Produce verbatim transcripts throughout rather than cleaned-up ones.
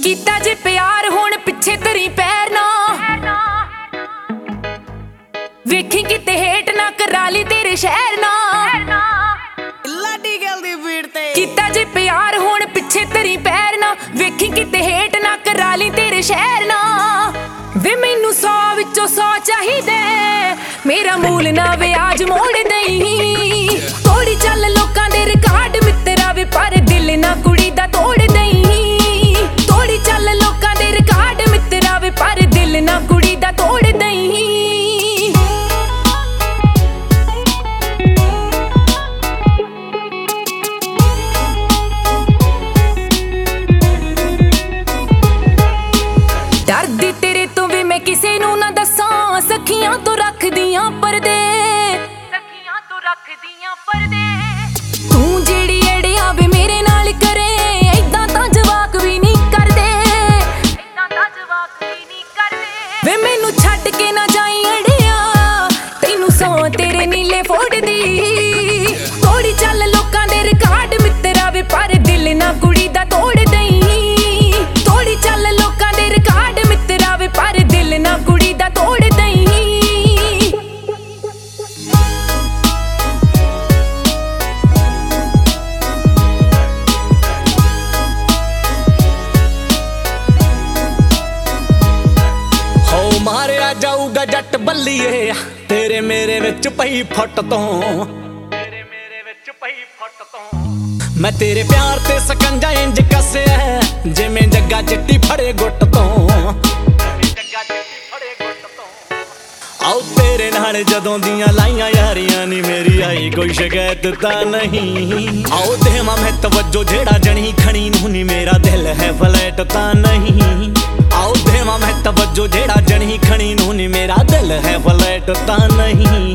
ਕੀਤਾ ਜੇ ਪਿਆਰ ਹੁਣ ਪਿੱਛੇ ਤੇਰੀ ਪੈਰ ਨਾ ਵੇਖੀ ਕਿਤੇ ਹੇਟ ਨਾ ਕਰਾ ਲਈ ਤੇਰੇ ਸ਼ਹਿਰ ਨਾ ਲਾਡੀ ਗੱਲ ਦੀ ਬੀੜ ਤੇ ਕੀਤਾ ਜੇ ਪਿਆਰ ਹੁਣ ਪਿੱਛੇ ਤੇਰੀ ਪੈਰ ਨਾ ਵੇਖੀ ਕਿਤੇ ਹੇਟ ਨਾ ਕਰਾ ਲਈ ਤੇਰੇ ਸ਼ਹਿਰ ਨਾ ਵੇ ਮੈਨੂੰ ਸੌ ਵਿੱਚੋਂ ਸੌ ਚਾਹੀਦੇ ਮੇਰਾ ਮੂਲ ਨਾ ਵਿਆਜ ਮੋੜ ਦਈ ਤੋੜੀ ਚੱਲ ਲੋਕਾਂ ਦੇ ਰਿਕਾਰਡ ਮਿੱਤਰਾ ਵੇ ਪਰ ਦਿਲ ਨਾ ਕੁੜੀ ਦਾ ਤੋੜ ਦਈ ਤੋੜੀ ਚੱਲ ਲੋਕਾਂ ਦੇ ਰਿਕਾਰਡ ਮਿੱਤਰਾ ਵੇ ਪਰ ਦਿਲ ਨਾ ਕੁੜੀ ਦਾ ਤੋੜ ਦਈ ਡਰਦੀ ਤੇਰੇ ਤੋਂ ਵੀ ਮੈਂ ਕਿਸੇ ਨੂੰ ਨਾ ਦੱਸਾਂ ਸਖੀਆਂ ਤੋਂ ਰੱਖਦੀਆਂ ਪਰਦੇ ਸਖੀਆਂ ਤੋਂ ਰੱਖਦੀਆਂ ਪਰਦੇ ਤੂੰ ਜਿਹੜੀ ਅੜਿਆ ਵੇ ਮੇਰੇ ਨਾਲ ਕਰੇ ਏਦਾਂ ਤਾਂ ਜਵਾਕ ਵੀ ਨਹੀਂ ਕਰਦੇ ਏਦਾਂ ਤਾਂ ਜਵਾਕ ਵੀ ਨਹੀਂ ਕਰਦੇ ਵੇ ਮੈਨੂੰ ਛੱਡ ਕੇ ਨਾ ਜਾਈ ਅੜਿਆ ਤੈਨੂੰ ਸੌ ਤੇਰੇ ਨੀਲੇ ਫੋੜਦੀ ਤੋੜੀ ਚੱਲ ਲੋਕਾਂ ਦੇ ਰਿਕਾਰਡ ਮਿੱਤਰਾ ਵੇ ਪਰ ਦਿਲ ਨਾ ਕੁੜੀ ਦਾ ਤੋੜ ਦਈ ਤੋੜੀ ਚੱਲ ਲੋਕਾਂ ਦੇ ਰਿਕਾਰਡ ਮਿੱਤਰਾ ਵੇ ਪਰ ਦਿਲ ਨਾ ਕੁੜੀ ਦਾ ਤੋੜ ਦਈ ਹੋ ਮਾਰਿਆ ਜਾਊਗਾ ਜੱਟ ਬੱਲੀਏ ਤੇਰੇ ਮੇਰੇ ਵਿੱਚ ਪਈ ਫੁੱਟ ਤੋਂ ਤੇਰੇ ਮੇਰੇ ਵਿੱਚ ਪਈ ਫੁੱਟ ਤੋਂ ਮੈਂ ਤੇਰੇ ਪਿਆਰ ਤੇ ਸਕੰਜਾ ਇੰਜ ਕੱਸਿਆ ਜਿਵੇਂ ਜੱਗਾ ਚਿੱਟੀ ਫੜੇ ਗੁੱਟ ਤੋਂ ਜਿਵੇਂ ਜੱਗਾ ਚਿੱਟੀ ਫੜੇ ਗੁੱਟ ਤੋਂ ਆਉ ਤੇਰੇ ਨਾਲ ਜਦੋਂ ਦੀਆਂ ਲਾਈਆਂ ਯਾਰੀਆਂ ਨੀ ਮੇਰੀ ਆਈ ਕੋਈ ਸ਼ਿਕਾਇਤ ਤਾਂ ਨਹੀਂ ਆਉ ਦੇਵਾਂ ਮੈਂ ਤਵੱਜੋ ਜਿਹੜਾ ਜਣੀ ਖਣੀ ਨੂੰ ਨੀ ਮੇਰਾ ਦਿਲ ਹੈ ਫਲੈਟ ਤਾਂ ਨਹੀਂ ਆਉ ਦੇਵਾਂ ਮੈਂ ਤਵੱਜੋ ਜਿਹੜਾ ਜਣੀ ਖਣੀ ਨੂੰ ਨੀ ਮੇਰਾ ਦਿਲ ਹੈ ਫਲੈਟ ਤਾਂ ਨਹੀਂ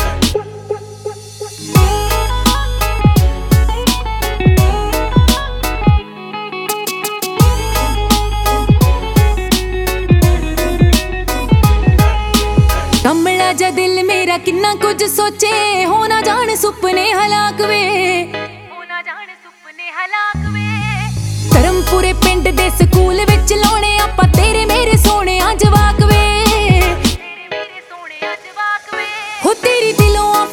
ਕਮਲਾ ਜਾ ਦਿਲ ਮੇਰਾ ਕਿੰਨਾ ਕੁਝ ਸੋਚੇ ਹੋ ਨਾ ਜਾਣ ਸੁਪਨੇ ਹਲਾਕ ਵੇ ਹੋ ਨਾ ਜਾਣ ਸੁਪਨੇ ਹਲਾਕ ਵੇ ਧਰਮਪੁਰੇ ਪਿੰਡ ਦੇ ਸਕੂਲ ਵਿੱਚ ਲਾਉਣੇ ਆਪਾਂ ਤੇਰੇ ਮੇਰੇ ਸੋਹਣਿਆ ਜਵਾਕ ਵੇ ਤੇਰੇ ਮੇਰੇ ਸੋਹਣਿਆ ਜਵਾਕ ਵੇ ਹੋ ਤੇਰੀ ਦਿਲੋਂ